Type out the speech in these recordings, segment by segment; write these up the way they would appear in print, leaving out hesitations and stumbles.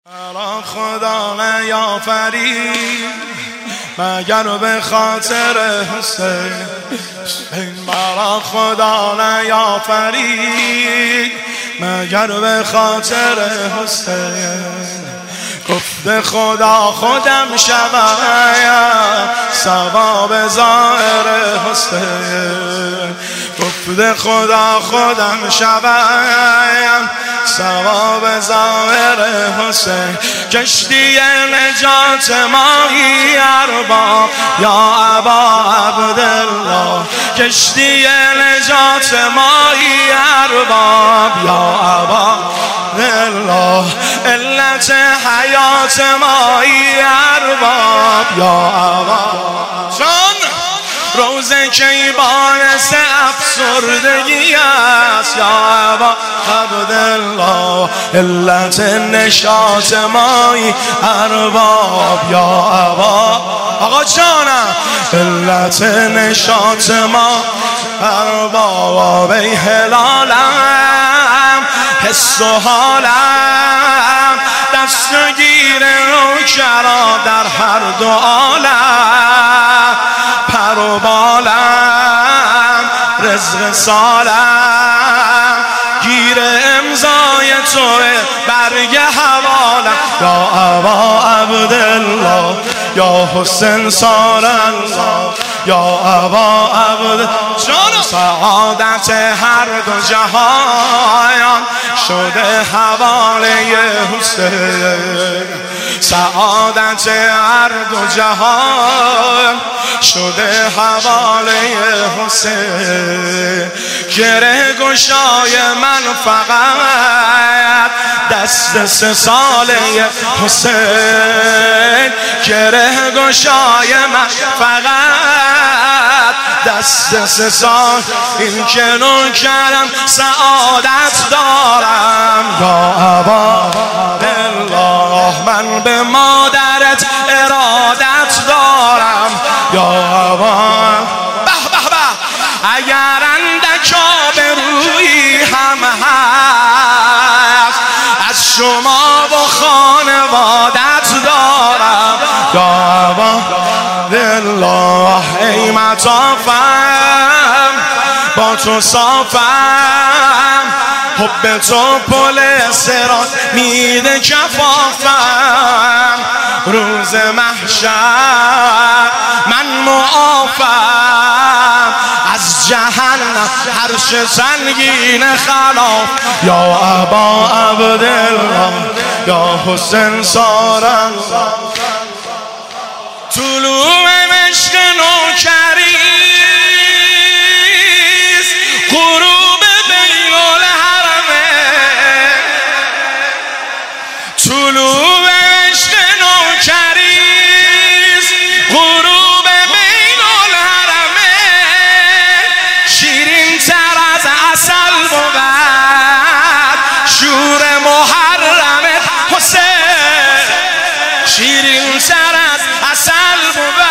مرا خدا نیافرید مگر به خاطر حسین. مرا خدا نیافرید مگر به خاطر حسین. گفت خدا خودم شوم ثواب ظاهر حسین. گفت خدا خودم شوم ثواب ظاهر حسین. کشتی نجات ماهی ارباب یا ابا عبدالله. کشتی نجات ماهی ارباب یا ابا عبدالله. علت حیات ماهی ارباب یا ابا. چون روزه کی باعث افسردگی است یا ابا عبدالله. علت نشاط مایی ارباب یا ابا. آقا جانم علت نشاط ما ارباب. ای هلالم حس و حالم دستگیر نوکرا در هر دو عالم. پر و بالم رزق سالم گیر امضای توه برگ حوالم یا ابا عبدالله. یا حسین سار الله یا ابا عبدالله. سعادت هر دو جهان شده حواله حسین. سعادت هر دو جهان شده حواله حسین. گره گشای من فقط دست 3 ساله حسین. گره گشای من فقط دست 3 سال. این که نوکرم سعادت دارم یا ابا الله. من به مادرت ارادت دارم یا ابا. به به به اگر اندک آبرویی هم هست از شما و خانوادت دارم یا ابا الله. ای مطافم با تو صافم حب تو پل صراط میده کفافم. روز محشر من معافم از جهنم عرش سنگین خلاف یا ابا عبدالله. یا حسین سار الله. طلوع مشق نوکریست غروب بین الحرمه. طلوع مشق نوکریست غروب بین الحرمه. شیرین تر از عسل بود شور محرم حسین. شیرین تر از عسل بود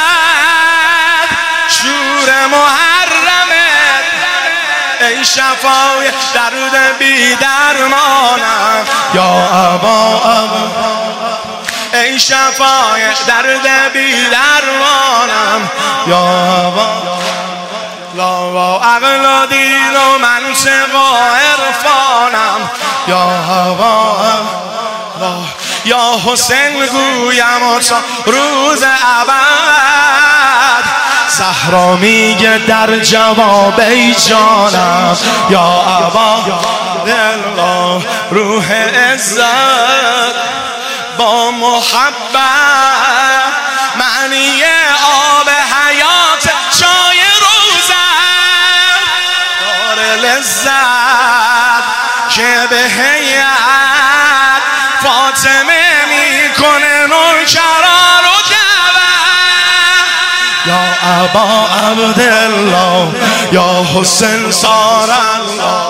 شور محرمت. ای شفای درد بی درمانم یا ابا ای شفای درد بی درمانم یا ابا. لا و عقل و دین و منطق و عرفانم یا ابا. یا حسین گویم و تا روز ابد. زهرا میگه در جواب ای جانم یا ابا الله. روح عزت با محبت معنی آب حیات چای روزم. دار لذت که به هیئت فاطمه میکنه نوکران و دعوت یا ابا عبدالله. یا حسین سار الله.